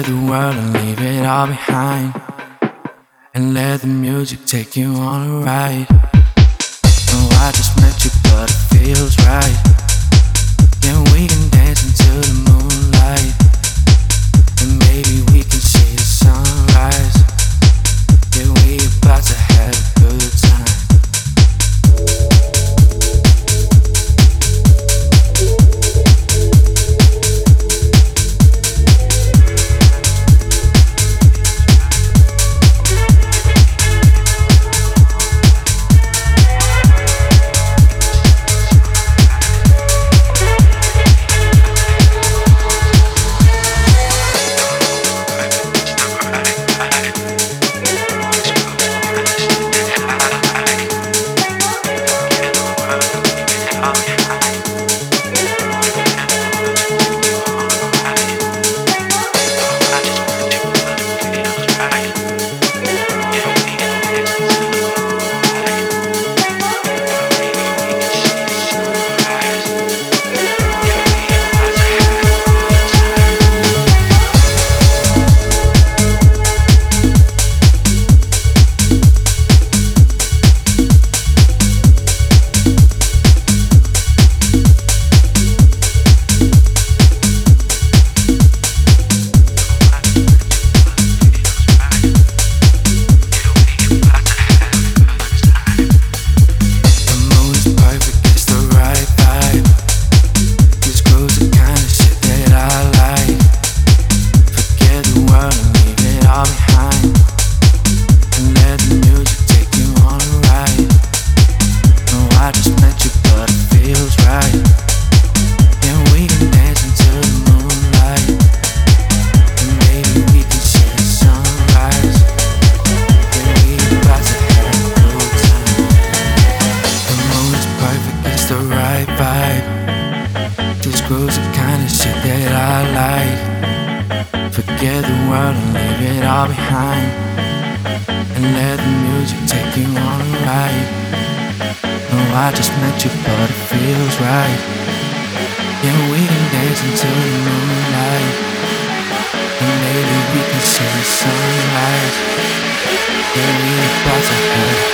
the world and leave it all behind, and let the music take you on a ride. No, I just met you, but it feels right. Yeah, we can dance into the moonlight, and maybe we can see the sunrise. Yeah, we about to have a good time. Grows the kind of shit that I like. Forget the world and leave it all behind, and let the music take you on a ride. No, I just met you, but it feels right. Yeah, we can dance until the moonlight, and maybe we can see the sunrise. Yeah, we about to have